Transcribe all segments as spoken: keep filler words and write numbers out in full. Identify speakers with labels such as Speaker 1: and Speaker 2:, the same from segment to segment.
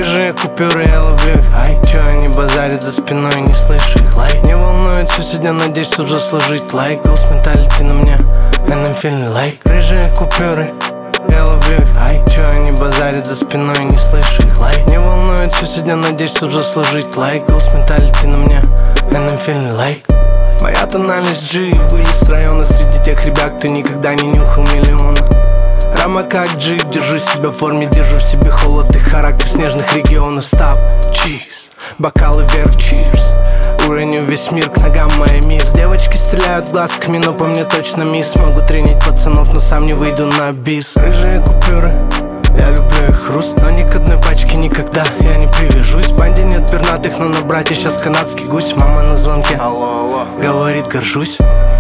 Speaker 1: Рыжие купюры, я ловлю их. Ай, чё они базарят за спиной, не слышу их. Лайк, не волнует, что сегодня надеюсь, чтоб заслужить лайк. Ghost mentality на мне, and I'm feeling like. Рыжие купюры, я ловлю их. Ай, чё они базарят за спиной, не слышу их. Лайк, не волнует, что сегодня надеюсь, чтоб заслужить лайк. Ghost mentality на мне, and I'm feeling like. Моя тональность G, вылез с района среди тех ребят, кто никогда не нюхал миллиона. Рама как джип, держу себя в форме, держу в себе холод и характер снежных регионов. Стап, чиз, бокалы вверх, чирс. Уроню весь мир к ногам моей мисс. Девочки стреляют глазками, но по мне точно мисс. Могу тренить пацанов, но сам не выйду на бис. Рыжие купюры, я люблю их хруст, но ни к одной пачке никогда я не привяжусь. В банде нет пернатых, но на брате сейчас канадский гусь. Мама на звонке, алло, алло, говорит, горжусь.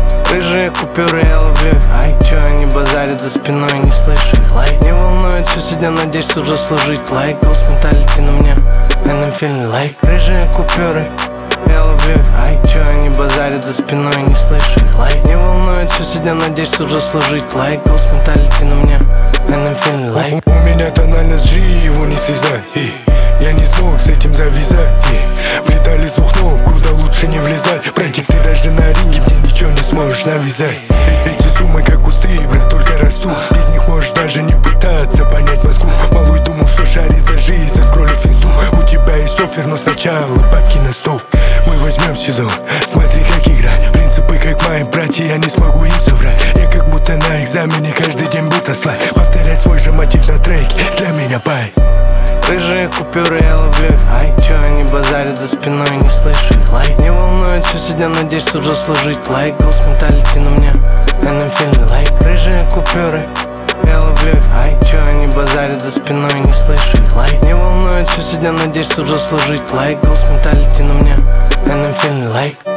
Speaker 1: Рыжие купюры, я ловлю их. Ай, чё они базарят за спиной, не слышу их. Лайк, не волнует, что сегодня надеюсь, чтоб заслужить лайк. Ghost mentality на мне, and I'm feeling like. Рыжие купюры, я ловлю их. Ай, чё они базарят за спиной, не слышу их. Лайк, не волнует, что сегодня надеюсь, чтоб заслужить лайк. Ghost mentality на мне, and I'm feeling like.
Speaker 2: У меня тональность G, его не связать, и я не смог с этим завязать, и влетали с двух ног, куда лучше не влезать. Братик, ты даже на ринге мне ничего не сможешь навязать. Эти суммы как кусты, брат, только растут. Без них можешь даже не пытаться понять Москву. Малой думал, что шарит за жизнь, заскроллив инсту. У тебя есть шофер, но сначала бабки на стол. Мы возьмем сезон, смотри как играть. Принципы как мои братья, я не смогу им соврать. Я как будто на экзамене, каждый день будто слайд. Повторять свой же мотив на треке, для меня бай.
Speaker 1: Рыжие купюры, я ловлю их. Ай, чё они базарят за спиной, не слышу их. Лайк, не волнует, что сегодня надеюсь, чтоб заслужить лайк. Ghost mentality на мне, and I'm feeling like. Рыжие купюры, я ловлю их. Ай, чё они базарят за спиной, не слышу их. Лайк, не волнует, что сегодня надеюсь, чтоб заслужить лайк. Ghost mentality на мне, and I'm feeling like.